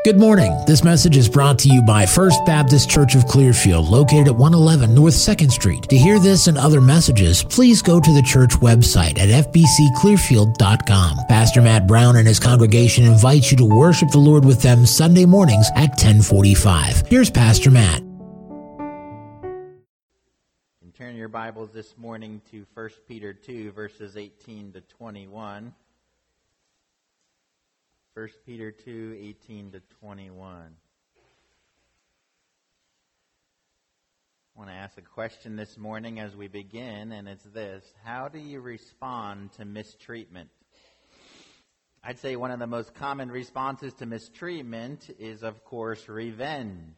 Good morning. This message is brought to you by First Baptist Church of Clearfield, located at 111 North 2nd Street. To hear this and other messages, please go to the church website at fbcclearfield.com. Pastor Matt Brown and his congregation invite you to worship the Lord with them Sunday mornings at 10:45. Here's Pastor Matt. Turn your Bibles this morning to 1 Peter 2, verses 18 to 21. 1 Peter 2, 18 to 21. I want to ask a question this morning as we begin, and it's this: how do you respond to mistreatment? I'd say one of the most common responses to mistreatment is, of course, revenge.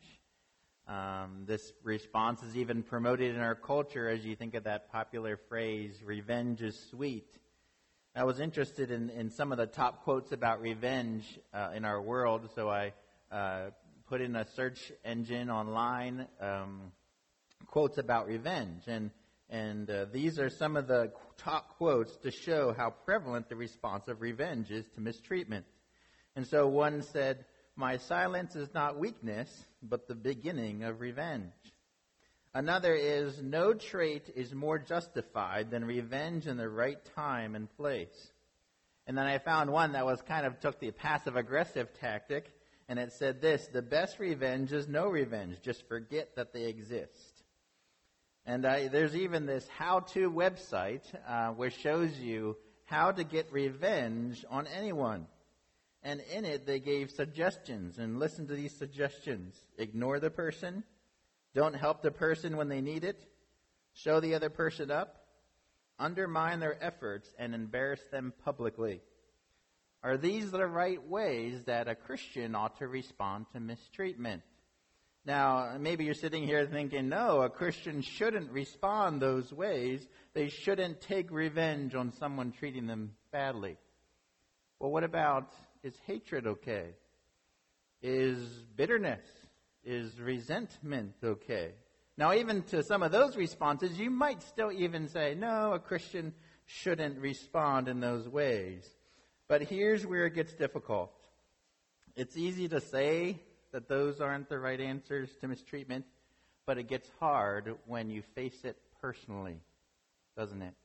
This response is even promoted in our culture as you think of that popular phrase, revenge is sweet. I was interested in some of the top quotes about revenge in our world, so I put in a search engine online, quotes about revenge. And these are some of the top quotes to show how prevalent the response of revenge is to mistreatment. And so one said, "My silence is not weakness, but the beginning of revenge." Another is, "No trait is more justified than revenge in the right time and place." And then I found one that was kind of took the passive-aggressive tactic, and it said this: "The best revenge is no revenge. Just forget that they exist." And there's even this how-to website which shows you how to get revenge on anyone. And in it, they gave suggestions, and listen to these suggestions. Ignore the person. Don't help the person when they need it. Show the other person up. Undermine their efforts and embarrass them publicly. Are these the right ways that a Christian ought to respond to mistreatment? Now, maybe you're sitting here thinking, no, a Christian shouldn't respond those ways. They shouldn't take revenge on someone treating them badly. Well, what about, is hatred okay? Is bitterness? Is resentment okay? Now, even to some of those responses, you might still even say, no, a Christian shouldn't respond in those ways. But here's where it gets difficult. It's easy to say that those aren't the right answers to mistreatment, but it gets hard when you face it personally, doesn't it?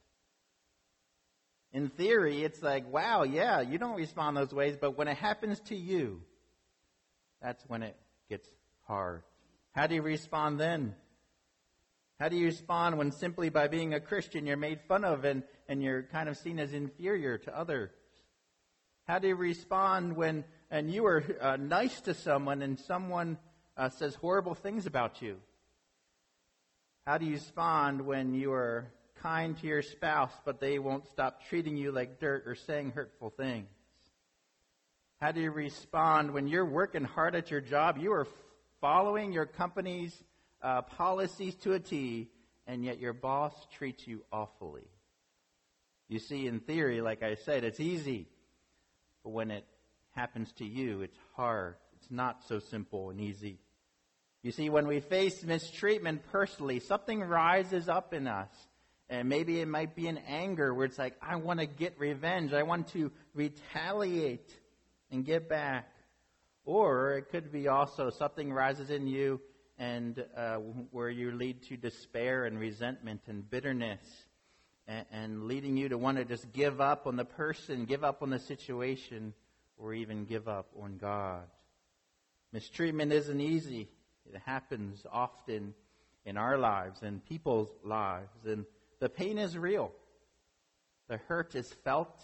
In theory, it's like, wow, yeah, you don't respond those ways, but when it happens to you, that's when it gets hard. How do you respond then? How do you respond when simply by being a Christian you're made fun of and you're kind of seen as inferior to others? How do you respond when you are nice to someone and someone says horrible things about you? How do you respond when you are kind to your spouse but they won't stop treating you like dirt or saying hurtful things? How do you respond when you're working hard at your job, you are following your company's policies to a T, and yet your boss treats you awfully? You see, in theory, like I said, it's easy. But when it happens to you, it's hard. It's not so simple and easy. You see, when we face mistreatment personally, something rises up in us. And maybe it might be an anger where it's like, I want to get revenge. I want to retaliate and get back. Or it could be also something rises in you and where you lead to despair and resentment and bitterness and leading you to want to just give up on the person, give up on the situation, or even give up on God. Mistreatment isn't easy. It happens often in our lives and people's lives. And the pain is real. The hurt is felt.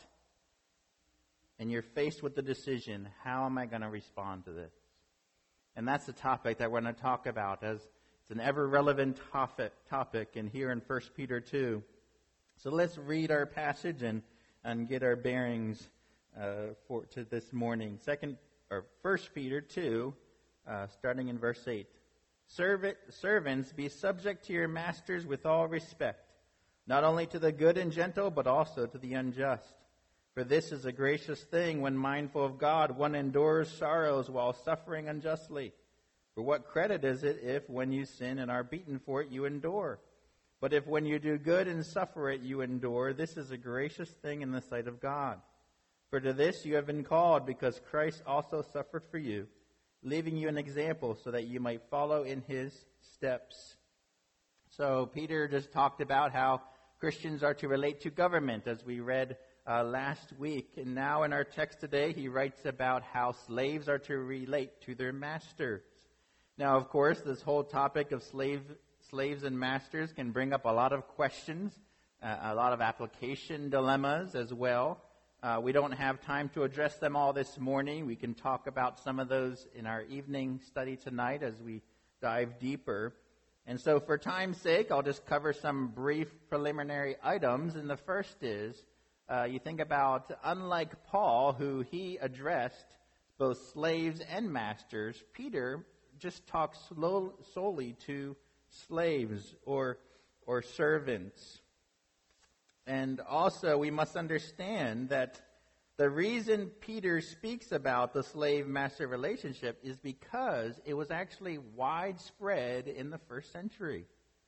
And you're faced with the decision, how am I going to respond to this? And that's the topic that we're going to talk about, as it's an ever-relevant topic and here in 1 Peter 2. So let's read our passage and get our bearings to this morning. 1 Peter 2, starting in verse 8. Servants, be subject to your masters with all respect, not only to the good and gentle, but also to the unjust. For this is a gracious thing when mindful of God, one endures sorrows while suffering unjustly. For what credit is it if, when you sin and are beaten for it, you endure? But if when you do good and suffer it, you endure, this is a gracious thing in the sight of God. For to this you have been called, because Christ also suffered for you, leaving you an example so that you might follow in his steps. So Peter just talked about how Christians are to relate to government, as we read last week. And now in our text today, he writes about how slaves are to relate to their masters. Now, of course, this whole topic of slaves and masters can bring up a lot of questions, a lot of application dilemmas as well. We don't have time to address them all this morning. We can talk about some of those in our evening study tonight as we dive deeper. And so for time's sake, I'll just cover some brief preliminary items. And the first is, you think about, unlike Paul, who he addressed both slaves and masters, Peter just talks solely to slaves or servants. And also, we must understand that the reason Peter speaks about the slave-master relationship is because it was actually widespread in the first century.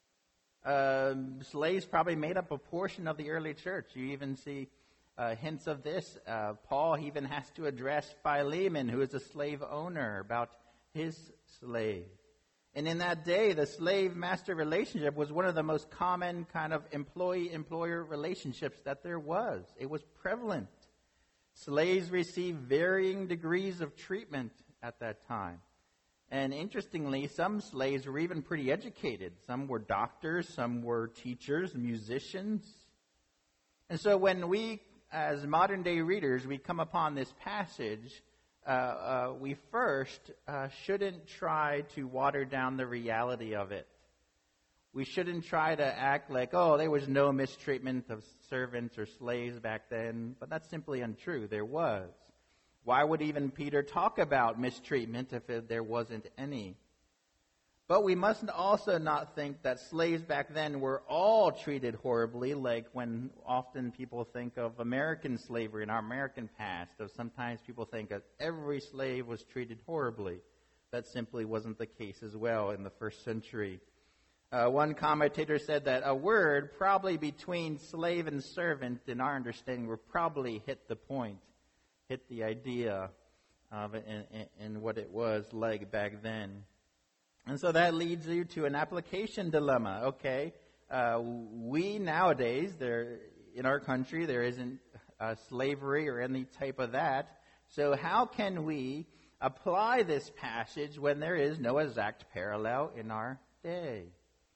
Slaves probably made up a portion of the early church. You even see hints of this. Paul even has to address Philemon, who is a slave owner, about his slave. And in that day, the slave-master relationship was one of the most common kind of employee-employer relationships that there was. It was prevalent. Slaves received varying degrees of treatment at that time. And interestingly, some slaves were even pretty educated. Some were doctors, some were teachers, musicians. And so when we, as modern-day readers, we come upon this passage, we first shouldn't try to water down the reality of it. We shouldn't try to act like, oh, there was no mistreatment of servants or slaves back then, but that's simply untrue. There was. Why would even Peter talk about mistreatment if there wasn't any? But we must also not think that slaves back then were all treated horribly, like when often people think of American slavery in our American past, or sometimes people think that every slave was treated horribly. That simply wasn't the case as well in the first century. One commentator said that a word probably between slave and servant, in our understanding, would probably hit the point, hit the idea of it and what it was like back then. And so that leads you to an application dilemma. Okay, we nowadays, in our country, there isn't slavery or any type of that. So how can we apply this passage when there is no exact parallel in our day?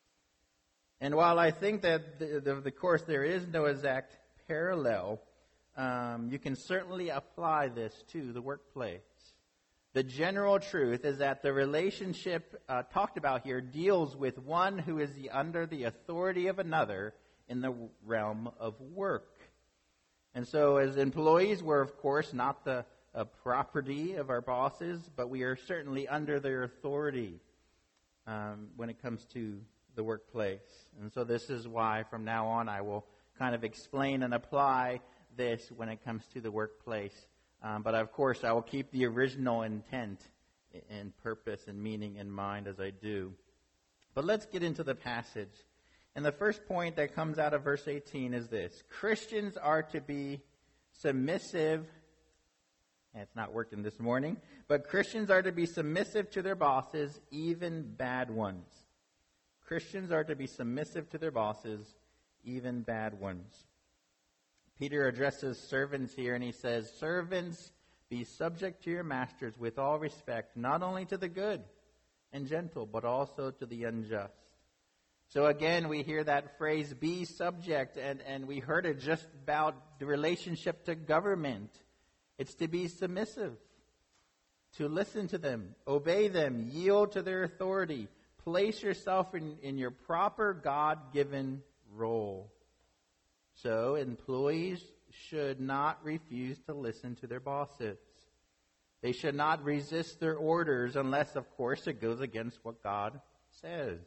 And while I think that, of course, there is no exact parallel, you can certainly apply this to the workplace. The general truth is that the relationship talked about here deals with one who is under the authority of another in the realm of work. And so as employees, we're, of course, not the property of our bosses, but we are certainly under their authority when it comes to the workplace. And so this is why from now on I will kind of explain and apply this when it comes to the workplace. But of course I will keep the original intent and purpose and meaning in mind as I do. But let's get into the passage. And the first point that comes out of verse 18 is this: Christians are to be submissive. And it's not working this morning, but Christians are to be submissive to their bosses, even bad ones. Christians are to be submissive to their bosses, even bad ones. Peter addresses servants here, and he says, "Servants, be subject to your masters with all respect, not only to the good and gentle, but also to the unjust." So again, we hear that phrase, be subject, and we heard it just about the relationship to government. It's to be submissive, to listen to them, obey them, yield to their authority, place yourself in your proper God-given role. So employees should not refuse to listen to their bosses. They should not resist their orders unless, of course, it goes against what God says.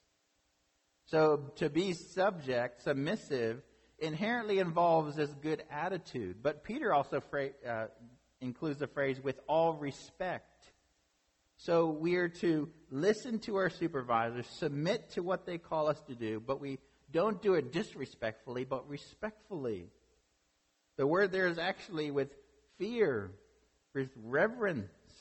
So to be submissive, inherently involves this good attitude. But Peter also includes the phrase, with all respect. So we are to listen to our supervisors, submit to what they call us to do, but we don't do it disrespectfully, but respectfully. The word there is actually with fear, with reverence.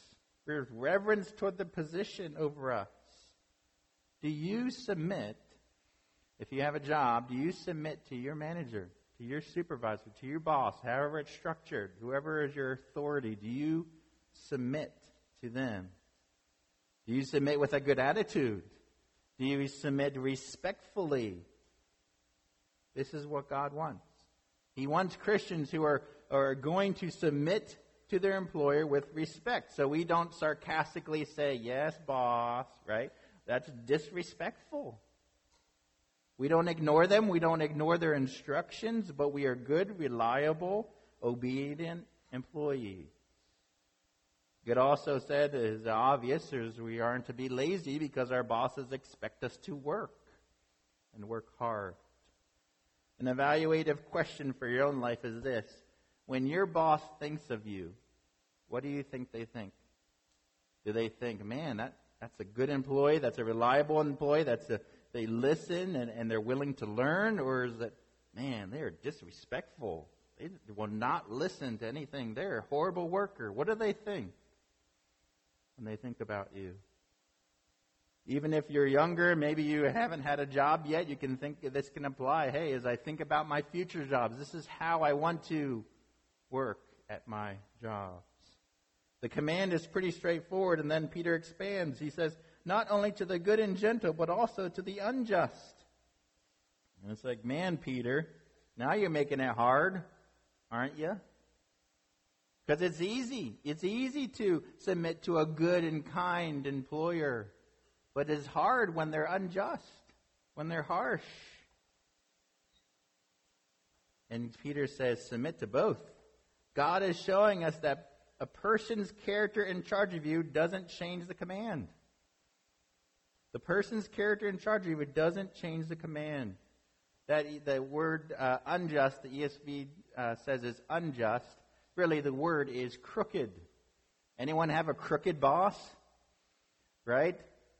There's reverence toward the position over us. Do you submit, if you have a job, do you submit to your manager, to your supervisor, to your boss, however it's structured, whoever is your authority? Do you submit to them? Do you submit with a good attitude? Do you submit respectfully? This is what God wants. He wants Christians who are going to submit to their employer with respect. So we don't sarcastically say, yes, boss, right? That's disrespectful. We don't ignore them. We don't ignore their instructions, but we are good, reliable, obedient employees. God also said, is obvious, is we aren't to be lazy because our bosses expect us to work and work hard. An evaluative question for your own life is this. When your boss thinks of you, what do you think they think? Do they think, man, that's a good employee, that's a reliable employee, they listen and they're willing to learn? Or is it, man, they are disrespectful. They will not listen to anything. They're a horrible worker. What do they think when they think about you? Even if you're younger, maybe you haven't had a job yet, you can think this can apply. Hey, as I think about my future jobs, this is how I want to work at my jobs. The command is pretty straightforward, and then Peter expands. He says, not only to the good and gentle, but also to the unjust. And it's like, man, Peter, now you're making it hard, aren't you? Because it's easy. It's easy to submit to a good and kind employer. But it's hard when they're unjust, when they're harsh. And Peter says, submit to both. God is showing us that a person's character in charge of you doesn't change the command. The person's character in charge of you doesn't change the command. That the word unjust, the ESV says is unjust. Really, the word is crooked. Anyone have a crooked boss? Right?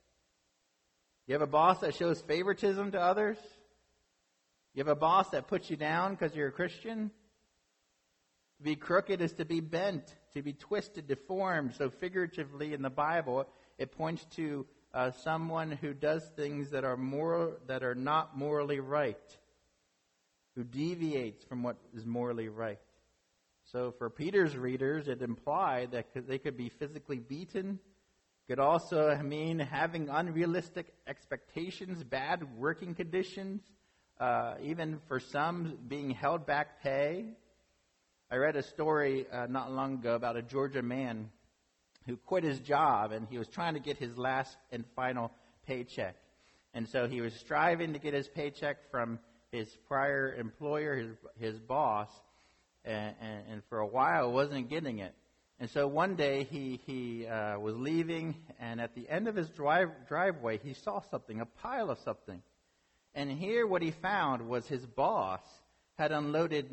You have a boss that shows favoritism to others? You have a boss that puts you down because you're a Christian? To be crooked is to be bent, to be twisted, deformed. So figuratively in the Bible, it points to someone who does things that are not morally right, who deviates from what is morally right. So for Peter's readers, it implied that they could be physically beaten. Could also mean having unrealistic expectations, bad working conditions, even for some being held back pay. I read a story not long ago about a Georgia man who quit his job, and he was trying to get his last and final paycheck. And so he was striving to get his paycheck from his prior employer, his boss, and for a while wasn't getting it. And so one day he was leaving, and at the end of his driveway, he saw something, a pile of something. And here what he found was his boss had unloaded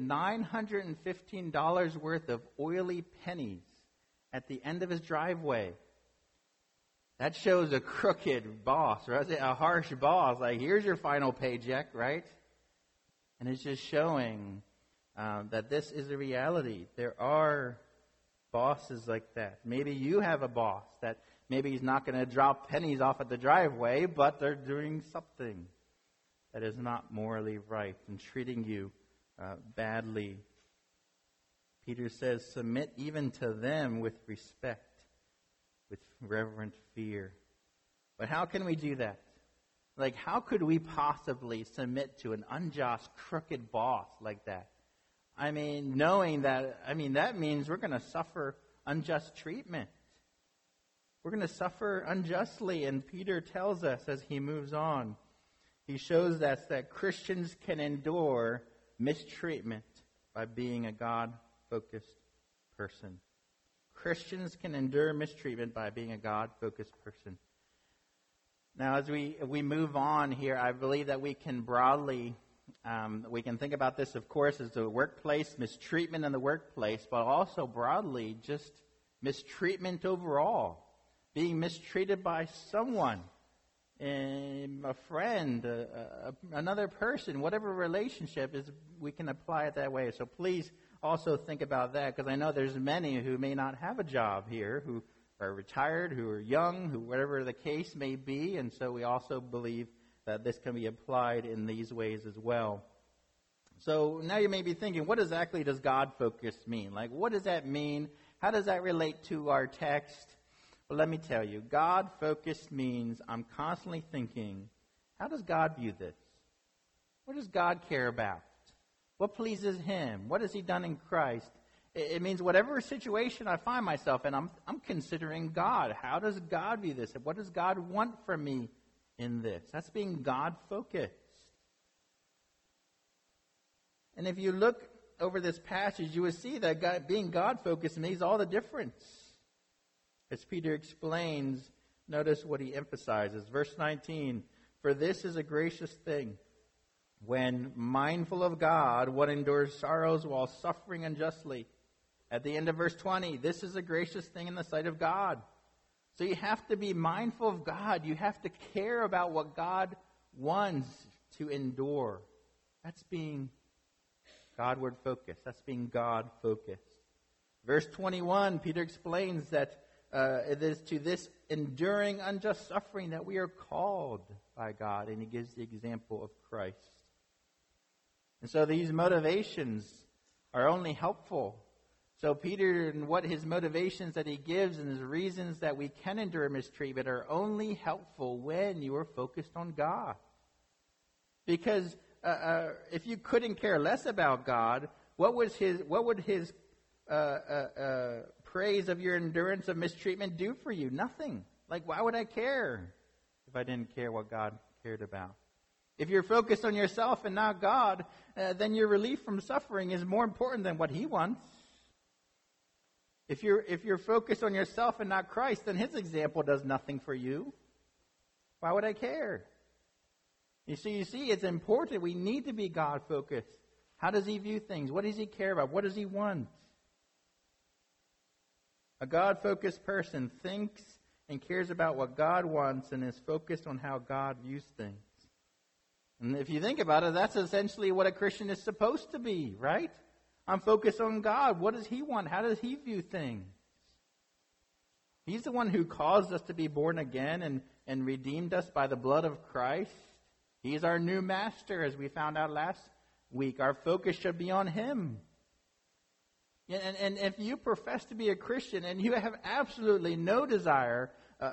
$915 worth of oily pennies at the end of his driveway. That shows a crooked boss, right? A harsh boss. Like, here's your final paycheck, right? And it's just showing that this is a reality. There are bosses like that. Maybe you have a boss that maybe he's not going to drop pennies off at the driveway, but they're doing something that is not morally right and treating you badly. Peter says, submit even to them with respect, with reverent fear. But how can we do that? Like, how could we possibly submit to an unjust, crooked boss like that? I mean, knowing that, that means we're going to suffer unjust treatment. We're going to suffer unjustly. And Peter tells us as he moves on, he shows us that Christians can endure mistreatment by being a God-focused person. Christians can endure mistreatment by being a God-focused person. Now, as we move on here, I believe that we can broadly, we can think about this, of course, as the workplace, mistreatment in the workplace, but also broadly just mistreatment overall. Being mistreated by someone, a friend, another person, whatever relationship is, we can apply it that way. So please also think about that, because I know there's many who may not have a job here, who are retired, who are young, who whatever the case may be. And so we also believe that this can be applied in these ways as well. So now you may be thinking, what exactly does God focus mean? Like, what does that mean? How does that relate to our text? Well, let me tell you, God focused means I'm constantly thinking, how does God view this? What does God care about? What pleases Him? What has He done in Christ? It means whatever situation I find myself in, I'm considering God. How does God view this? What does God want from me in this? That's being God-focused. And if you look over this passage, you will see that being God-focused makes all the difference. As Peter explains, notice what he emphasizes. Verse 19, "For this is a gracious thing, when mindful of God, one endures sorrows while suffering unjustly." At the end of verse 20, this is a gracious thing in the sight of God. So you have to be mindful of God. You have to care about what God wants to endure. That's being Godward focused. That's being God focused. Verse 21, Peter explains that it is to this enduring unjust suffering that we are called by God, and he gives the example of Christ. And so these motivations are only helpful. So Peter, and what his motivations that he gives and his reasons that we can endure mistreatment are only helpful when you are focused on God. Because if you couldn't care less about God, what would his praise of your endurance of mistreatment do for you? Nothing. Like, why would I care if I didn't care what God cared about? If you're focused on yourself and not God, then your relief from suffering is more important than what He wants. If you're focused on yourself and not Christ, then His example does nothing for you. Why would I care? You see, it's important. We need to be God-focused. How does He view things? What does He care about? What does He want? A God-focused person thinks and cares about what God wants and is focused on how God views things. And if you think about it, that's essentially what a Christian is supposed to be, right? I'm focused on God. What does He want? How does He view things? He's the one who caused us to be born again and redeemed us by the blood of Christ. He's our new master, as we found out last week. Our focus should be on Him. And if you profess to be a Christian and you have absolutely no desire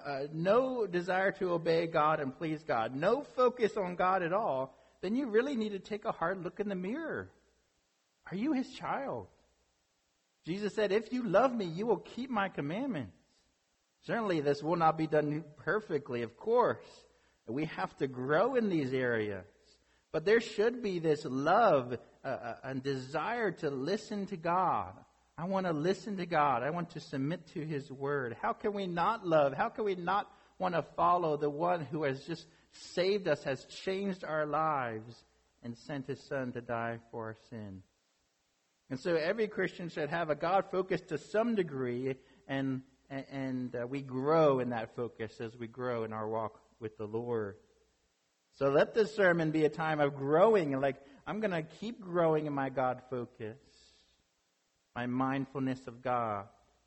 to obey God and please God, no focus on God at all, then you really need to take a hard look in the mirror. Are you His child? Jesus said, if you love me, you will keep my commandments. Certainly this will not be done perfectly, of course. We have to grow in these areas. But there should be this love and desire to listen to God. I want to listen to God. I want to submit to His word. How can we not love? How can we not want to follow the one who has just saved us, has changed our lives, and sent His Son to die for our sin? And so every Christian should have a God focus to some degree, and we grow in that focus as we grow in our walk with the Lord. So let this sermon be a time of growing, and I'm going to keep growing in my God focus, my mindfulness of God.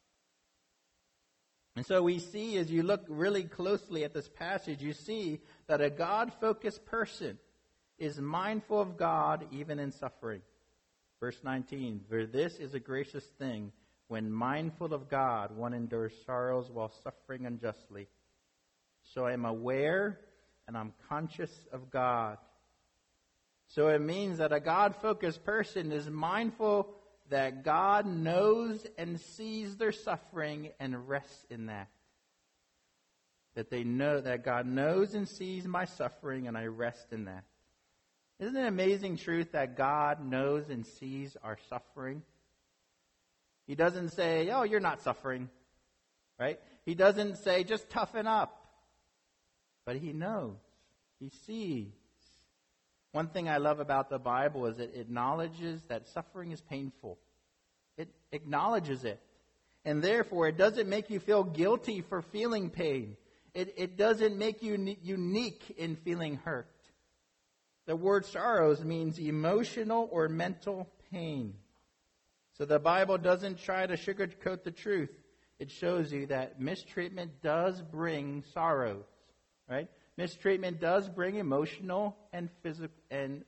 And so we see, as you look really closely at this passage, you see that a God-focused person is mindful of God even in suffering. Verse 19, for this is a gracious thing, when mindful of God, one endures sorrows while suffering unjustly. So I am aware and I'm conscious of God. So it means that a God-focused person is mindful that God knows and sees their suffering and rests in that. That they know that God knows and sees my suffering and I rest in that. Isn't it an amazing truth that God knows and sees our suffering? He doesn't say, oh, you're not suffering, right? He doesn't say, just toughen up. But He knows. He sees. One thing I love about the Bible is it acknowledges that suffering is painful. It acknowledges it. And therefore, it doesn't make you feel guilty for feeling pain. It doesn't make you unique in feeling hurt. The word sorrows means emotional or mental pain. So the Bible doesn't try to sugarcoat the truth. it shows you that mistreatment does bring sorrows, right? Mistreatment does bring emotional and physical and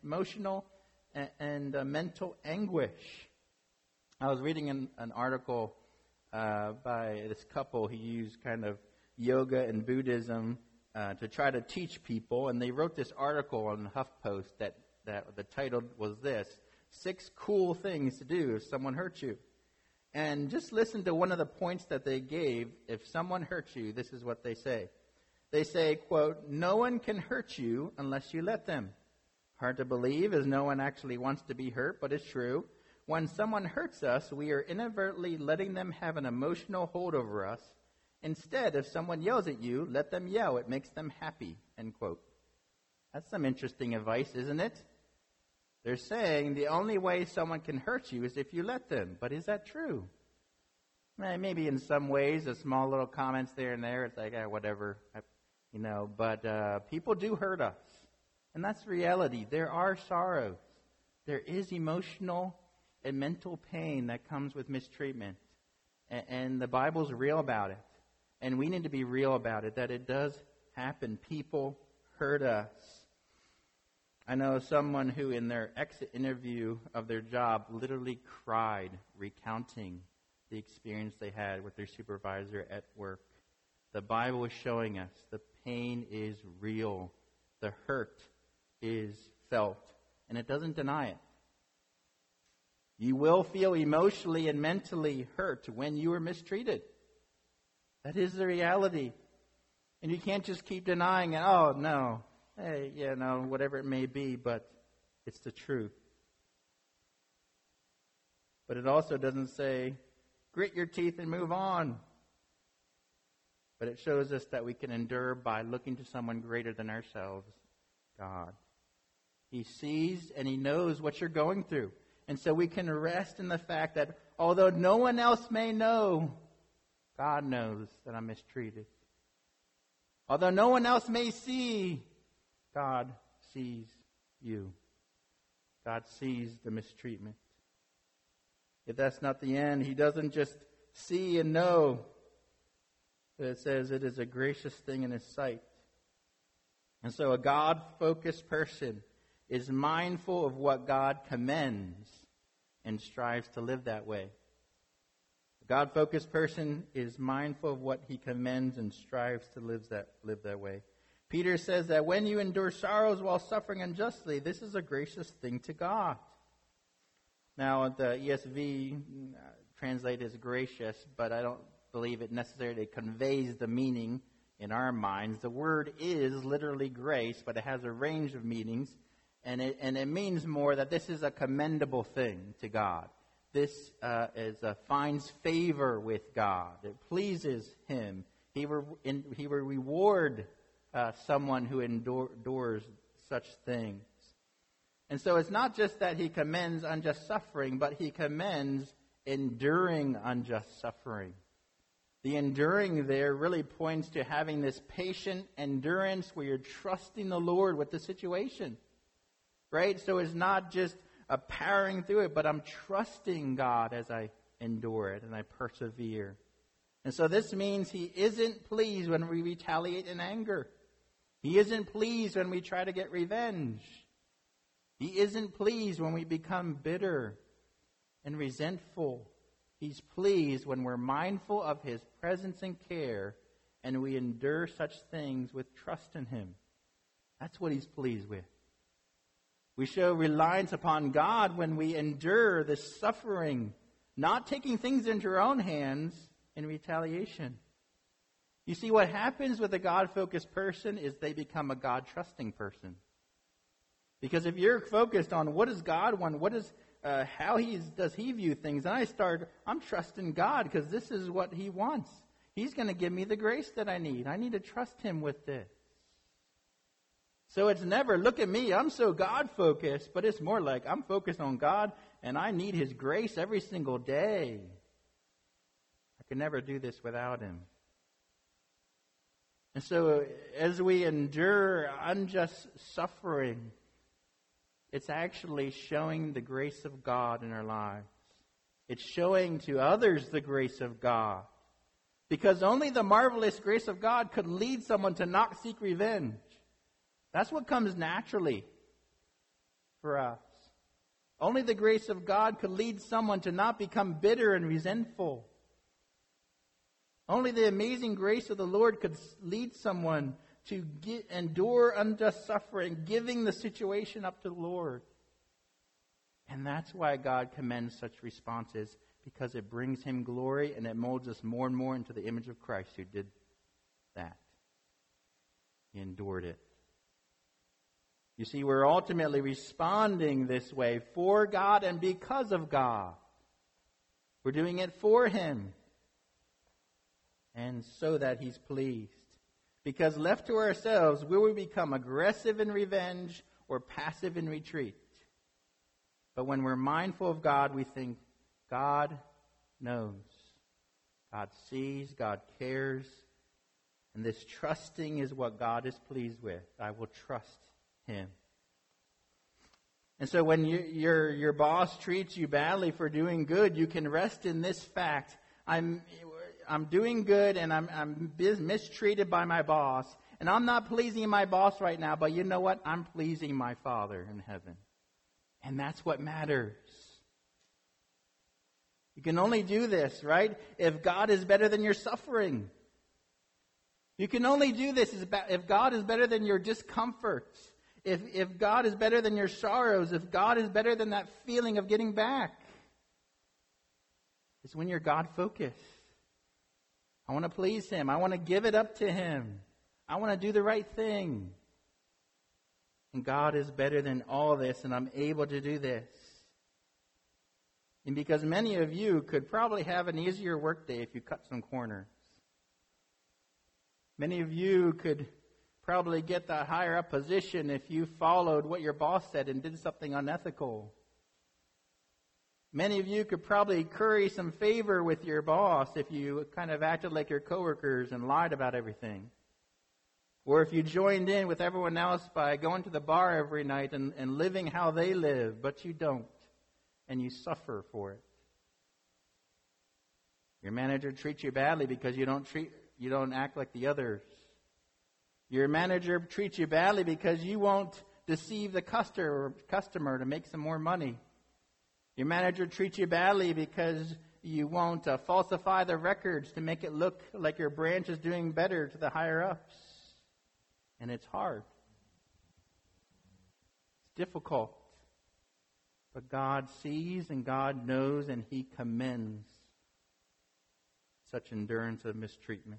mental anguish. I was reading an article by this couple who used kind of yoga and Buddhism to try to teach people, and they wrote this article on HuffPost that the title was this: 6 cool things to do if someone hurts you. And just listen to one of the points that they gave. If someone hurts you, this is what they say. They say, quote, "No one can hurt you unless you let them. Hard to believe, as no one actually wants to be hurt, but it's true. When someone hurts us, we are inadvertently letting them have an emotional hold over us. Instead, if someone yells at you, let them yell. It makes them happy," end quote. That's some interesting advice, isn't it? They're saying the only way someone can hurt you is if you let them. But is that true? Maybe in some ways, a small little comments there and there, it's like, whatever, but people do hurt us. And that's reality. There are sorrows. There is emotional and mental pain that comes with mistreatment. And the Bible's real about it. And we need to be real about it, that it does happen. People hurt us. I know someone who in their exit interview of their job literally cried, recounting the experience they had with their supervisor at work. The Bible is showing us the pain is real. The hurt is felt. And it doesn't deny it. You will feel emotionally and mentally hurt when you are mistreated. That is the reality. And you can't just keep denying it. Oh, no. Hey, whatever it may be, but it's the truth. But it also doesn't say, grit your teeth and move on. But it shows us that we can endure by looking to someone greater than ourselves, God. He sees and He knows what you're going through. And so we can rest in the fact that although no one else may know, God knows that I'm mistreated. Although no one else may see, God sees you. God sees the mistreatment. If that's not the end, He doesn't just see and know. But it says it is a gracious thing in His sight. And so a God-focused person is mindful of what God commends and strives to live that way. A God-focused person is mindful of what he commends and strives to live that way. Peter says that when you endure sorrows while suffering unjustly, this is a gracious thing to God. Now, the ESV translated as gracious, but I don't believe it necessarily conveys the meaning in our minds. The word is literally grace, but it has a range of meanings, and it means more that this is a commendable thing to God. This finds favor with God. It pleases Him. He will reward someone who endures such things. And so it's not just that He commends unjust suffering, but He commends enduring unjust suffering. The enduring there really points to having this patient endurance where you're trusting the Lord with the situation. Right? So it's not just powering through it, but I'm trusting God as I endure it and I persevere. And so this means He isn't pleased when we retaliate in anger. He isn't pleased when we try to get revenge. He isn't pleased when we become bitter and resentful. He's pleased when we're mindful of His presence and care and we endure such things with trust in Him. That's what He's pleased with. We show reliance upon God when we endure this suffering, not taking things into our own hands in retaliation. You see, what happens with a God-focused person is they become a God-trusting person. Because if you're focused on what does God want, how does He view things, and I'm trusting God because this is what He wants. He's going to give me the grace that I need. I need to trust Him with this. So it's never, look at me, I'm so God-focused, but it's more like I'm focused on God and I need His grace every single day. I can never do this without Him. And so as we endure unjust suffering, it's actually showing the grace of God in our lives. It's showing to others the grace of God. Because only the marvelous grace of God could lead someone to not seek revenge. That's what comes naturally for us. Only the grace of God could lead someone to not become bitter and resentful. Only the amazing grace of the Lord could lead someone to endure unjust suffering, giving the situation up to the Lord. And that's why God commends such responses, because it brings Him glory and it molds us more and more into the image of Christ who did that. He endured it. You see, we're ultimately responding this way for God and because of God. We're doing it for Him and so that He's pleased. Because left to ourselves, we will become aggressive in revenge or passive in retreat. But when we're mindful of God, we think, God knows. God sees, God cares. And this trusting is what God is pleased with. I will trust Him. And so when your boss treats you badly for doing good, you can rest in this fact. I'm doing good and I'm mistreated by my boss. And I'm not pleasing my boss right now, but you know what? I'm pleasing my Father in heaven. And that's what matters. You can only do this, right, if God is better than your suffering. You can only do this if God is better than your discomforts. If God is better than your sorrows. If God is better than that feeling of getting back. It's when you're God-focused. I want to please Him. I want to give it up to Him. I want to do the right thing. And God is better than all this, and I'm able to do this. And because many of you could probably have an easier workday if you cut some corners. Many of you could probably get that higher up position if you followed what your boss said and did something unethical. Many of you could probably curry some favor with your boss if you kind of acted like your coworkers and lied about everything. Or if you joined in with everyone else by going to the bar every night and living how they live, but you don't, and you suffer for it. Your manager treats you badly because you don't act like the others. Your manager treats you badly because you won't deceive the customer to make some more money. Your manager treats you badly because you won't falsify the records to make it look like your branch is doing better to the higher-ups. And it's hard. It's difficult. But God sees and God knows and He commends such endurance of mistreatment.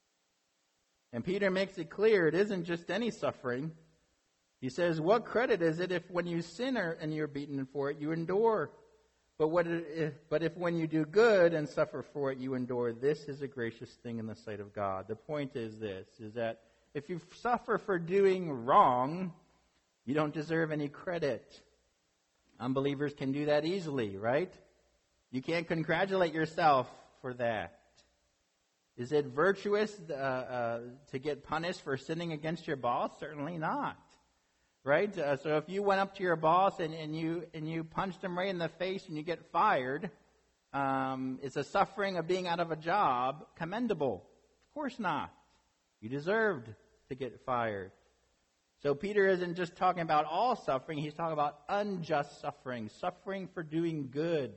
And Peter makes it clear it isn't just any suffering. He says, what credit is it if when you sin and you're beaten for it, you endure? But if when you do good and suffer for it, you endure, this is a gracious thing in the sight of God. The point is this, is that if you suffer for doing wrong, you don't deserve any credit. Unbelievers can do that easily, right? You can't congratulate yourself for that. Is it virtuous to get punished for sinning against your boss? Certainly not. Right? So if you went up to your boss and you punched him right in the face and you get fired, is the suffering of being out of a job commendable? Of course not. You deserved to get fired. So Peter isn't just talking about all suffering, he's talking about unjust suffering, suffering for doing good.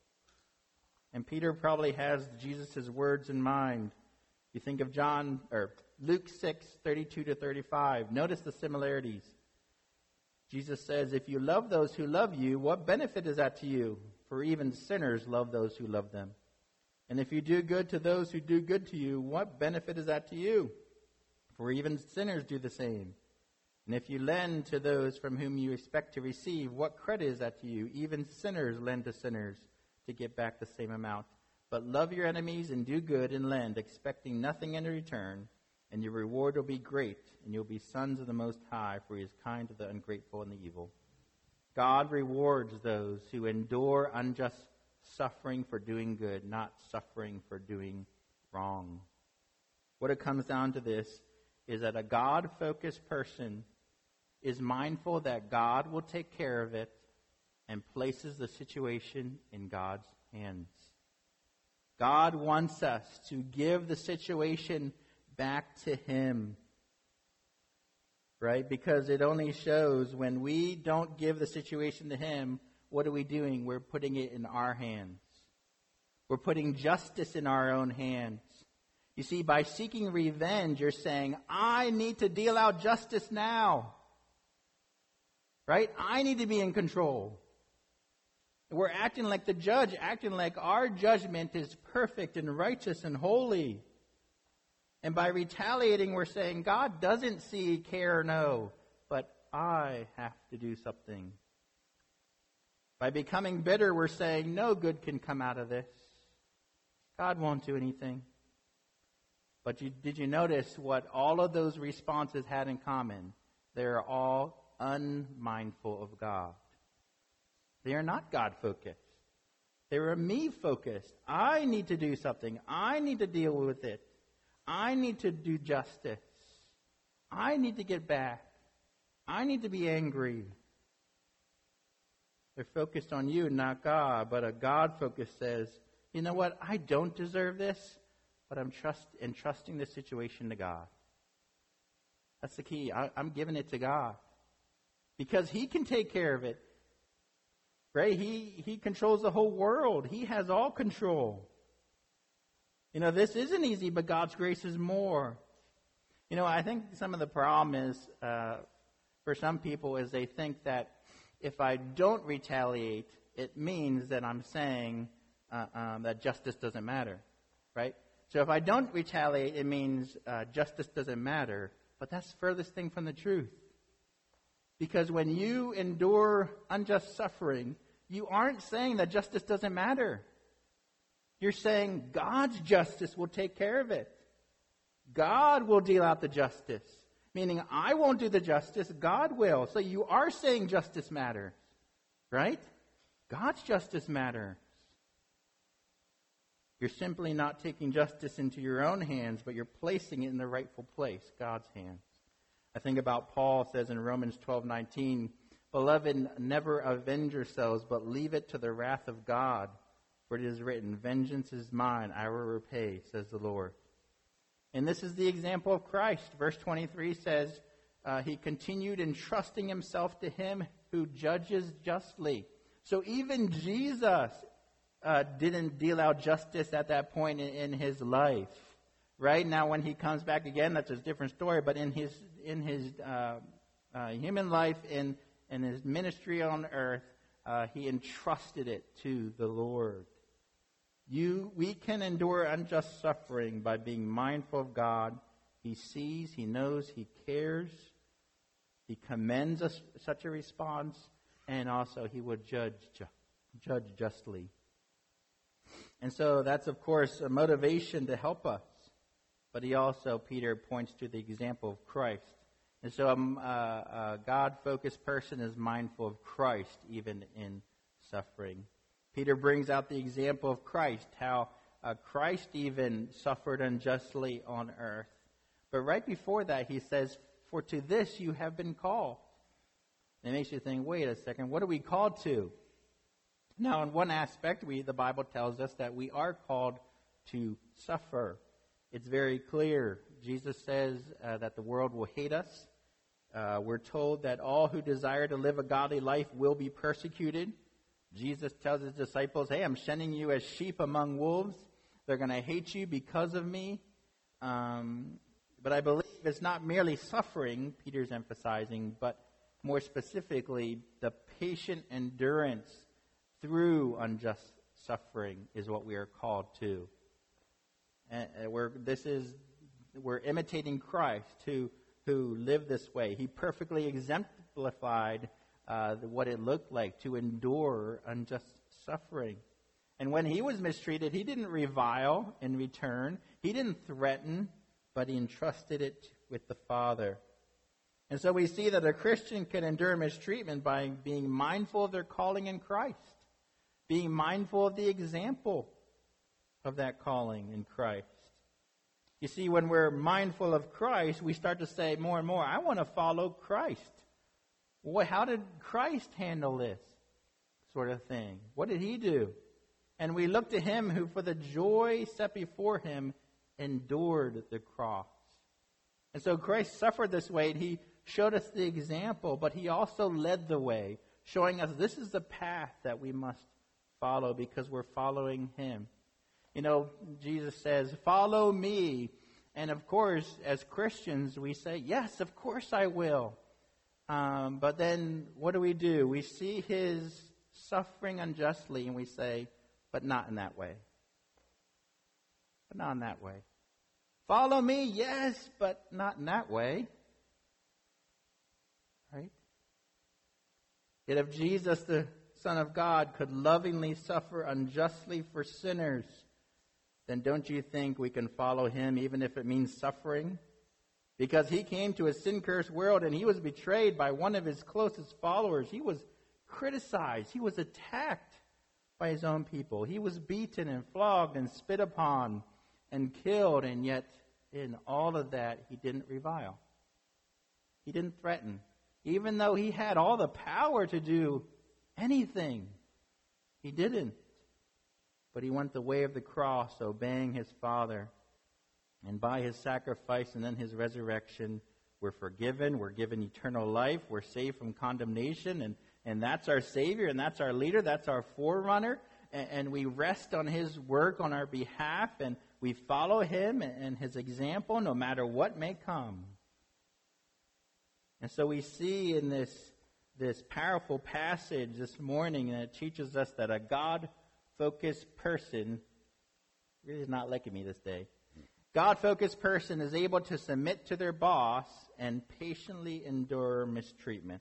And Peter probably has Jesus' words in mind. You think of Luke 6:32-35. Notice the similarities. Jesus says, if you love those who love you, what benefit is that to you? For even sinners love those who love them. And if you do good to those who do good to you, what benefit is that to you? For even sinners do the same. And if you lend to those from whom you expect to receive, what credit is that to you? Even sinners lend to sinners to get back the same amount. But love your enemies and do good and lend, expecting nothing in return, and your reward will be great, and you'll be sons of the Most High, for He is kind to the ungrateful and the evil. God rewards those who endure unjust suffering for doing good, not suffering for doing wrong. What it comes down to this is that a God-focused person is mindful that God will take care of it and places the situation in God's hands. God wants us to give the situation back to Him. Right? Because it only shows when we don't give the situation to Him, what are we doing? We're putting it in our hands. We're putting justice in our own hands. You see, by seeking revenge, you're saying, I need to deal out justice now. Right? I need to be in control. We're acting like the judge, acting like our judgment is perfect and righteous and holy. And by retaliating, we're saying, God doesn't see, care, or know, but I have to do something. By becoming bitter, we're saying, no good can come out of this. God won't do anything. But did you notice what all of those responses had in common? They're all unmindful of God. They are not God-focused. They were me-focused. I need to do something. I need to deal with it. I need to do justice. I need to get back. I need to be angry. They're focused on you, not God. But a God focus says, you know what? I don't deserve this, but I'm entrusting this situation to God. That's the key. I'm giving it to God. Because He can take care of it. Right? He controls the whole world. He has all control. You know, this isn't easy, but God's grace is more. You know, I think some of the problem is, for some people, is they think that if I don't retaliate, it means that I'm saying that justice doesn't matter, right? So if I don't retaliate, it means justice doesn't matter. But that's the furthest thing from the truth. Because when you endure unjust suffering, you aren't saying that justice doesn't matter. You're saying God's justice will take care of it. God will deal out the justice. Meaning I won't do the justice, God will. So you are saying justice matters. Right? God's justice matters. You're simply not taking justice into your own hands, but you're placing it in the rightful place, God's hands. I think about Paul says in Romans 12:19, Beloved, never avenge yourselves, but leave it to the wrath of God. For it is written, Vengeance is mine, I will repay, says the Lord. And this is the example of Christ. Verse 23 says, He continued entrusting Himself to Him who judges justly. So even Jesus didn't deal out justice at that point in His life. Right? Now when He comes back again, that's a different story. But in His human life, in His ministry on earth, He entrusted it to the Lord. We can endure unjust suffering by being mindful of God. He sees, He knows, He cares. He commends us such a response, and also He will judge justly. And so that's, of course, a motivation to help us. But he also, Peter, points to the example of Christ. And so a God-focused person is mindful of Christ even in suffering. Peter brings out the example of Christ, how Christ even suffered unjustly on earth. But right before that, he says, For to this you have been called. It makes you think, wait a second, what are we called to? Now, in one aspect, the Bible tells us that we are called to suffer. It's very clear. Jesus says that the world will hate us. We're told that all who desire to live a godly life will be persecuted. Jesus tells His disciples, hey, I'm sending you as sheep among wolves. They're going to hate you because of me. But I believe it's not merely suffering, Peter's emphasizing, but more specifically, the patient endurance through unjust suffering is what we are called to. We're imitating Christ who lived this way. He perfectly exemplified what it looked like to endure unjust suffering. And when He was mistreated, He didn't revile in return. He didn't threaten, but He entrusted it with the Father. And so we see that a Christian can endure mistreatment by being mindful of their calling in Christ, being mindful of the example of that calling in Christ. You see, when we're mindful of Christ, we start to say more and more, I want to follow Christ. How did Christ handle this sort of thing? What did He do? And we look to him who, for the joy set before him, endured the cross. And so Christ suffered this way. He showed us the example, but he also led the way, showing us this is the path that we must follow because we're following him. You know, Jesus says, "Follow me." And of course, as Christians, we say, "Yes, of course I will." But then what do? We see his suffering unjustly and we say, "But not in that way. But not in that way. Follow me, yes, but not in that way." Right? Yet if Jesus, the Son of God, could lovingly suffer unjustly for sinners, then don't you think we can follow him even if it means suffering? Because he came to a sin-cursed world and he was betrayed by one of his closest followers. He was criticized. He was attacked by his own people. He was beaten and flogged and spit upon and killed, and yet in all of that, he didn't revile. He didn't threaten. Even though he had all the power to do anything, he didn't. But he went the way of the cross, obeying his Father. And by his sacrifice and then his resurrection, we're forgiven, we're given eternal life, we're saved from condemnation, and that's our Savior, and that's our leader, that's our forerunner, and we rest on his work on our behalf, and we follow him and his example no matter what may come. And so we see in this powerful passage this morning that it teaches us that a God-focused person, really is not liking me this day, God-focused person is able to submit to their boss and patiently endure mistreatment.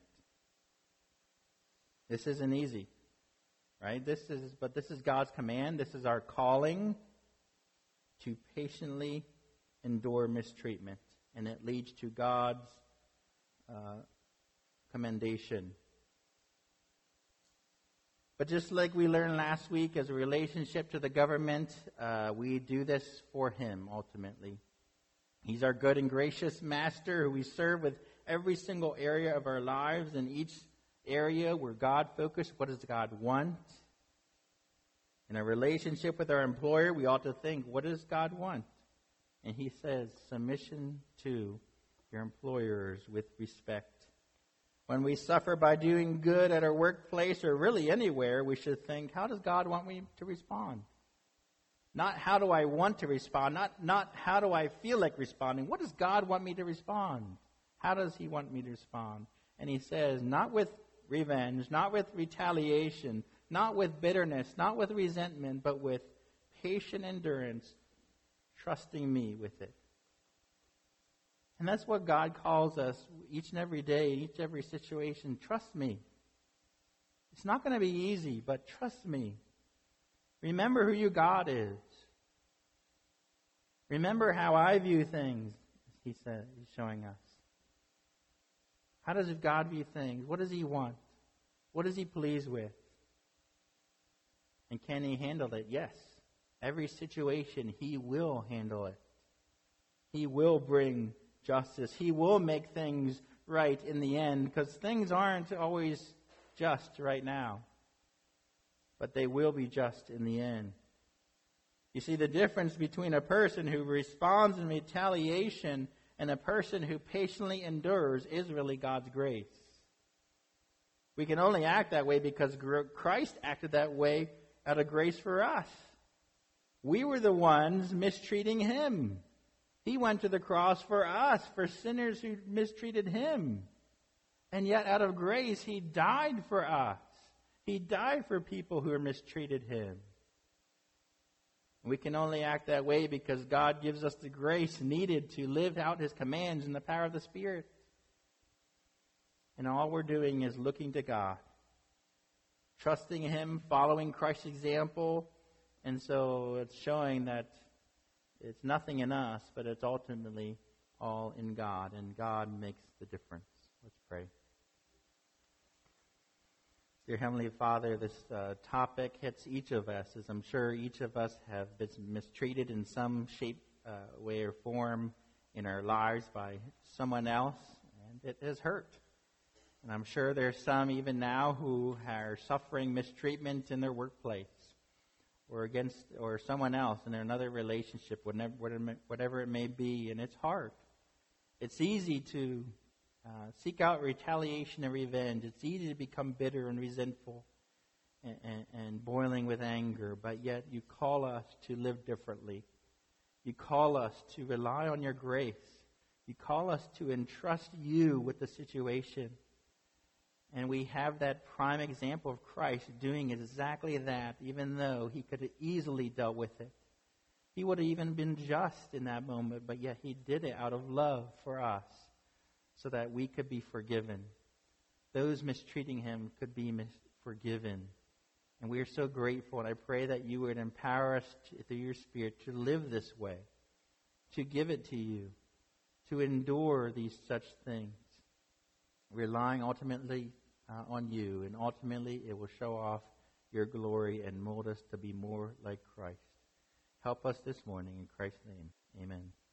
This isn't easy, right? But this is God's command. This is our calling to patiently endure mistreatment, and it leads to God's commendation. But just like we learned last week, as a relationship to the government, we do this for him ultimately. He's our good and gracious master who we serve with every single area of our lives. In each area, we're God-focused. What does God want? In a relationship with our employer, we ought to think, what does God want? And he says, submission to your employers with respect. When we suffer by doing good at our workplace or really anywhere, we should think, how does God want me to respond? Not how do I want to respond, not how do I feel like responding. What does God want me to respond? How does he want me to respond? And he says, not with revenge, not with retaliation, not with bitterness, not with resentment, but with patient endurance, trusting me with it. And that's what God calls us each and every day, in each and every situation. Trust me. It's not going to be easy, but trust me. Remember who your God is. Remember how I view things, he said, he's showing us. How does God view things? What does he want? What is he pleased with? And can he handle it? Yes. Every situation, he will handle it. He will bring justice. He will make things right in the end, because things aren't always just right now. But they will be just in the end. You see, the difference between a person who responds in retaliation and a person who patiently endures is really God's grace. We can only act that way because Christ acted that way out of grace for us. We were the ones mistreating him. He went to the cross for us, for sinners who mistreated him. And yet out of grace, he died for us. He died for people who mistreated him. We can only act that way because God gives us the grace needed to live out his commands in the power of the Spirit. And all we're doing is looking to God, trusting him, following Christ's example. And so it's showing that it's nothing in us, but it's ultimately all in God, and God makes the difference. Let's pray. Dear Heavenly Father, this topic hits each of us, as I'm sure each of us have been mistreated in some shape, way, or form in our lives by someone else, and it has hurt. And I'm sure there's some even now who are suffering mistreatment in their workplace or against or someone else in another relationship, whatever it may be, and it's hard. It's easy to seek out retaliation and revenge. It's easy to become bitter and resentful and boiling with anger, but yet you call us to live differently. You call us to rely on your grace. You call us to entrust you with the situation. And we have that prime example of Christ doing exactly that, even though he could have easily dealt with it. He would have even been just in that moment, but yet he did it out of love for us so that we could be forgiven. Those mistreating him could be forgiven. And we are so grateful, and I pray that you would empower us through your Spirit to live this way, to give it to you, to endure these such things, relying ultimately on you, and ultimately it will show off your glory and mold us to be more like Christ. Help us this morning in Christ's name. Amen.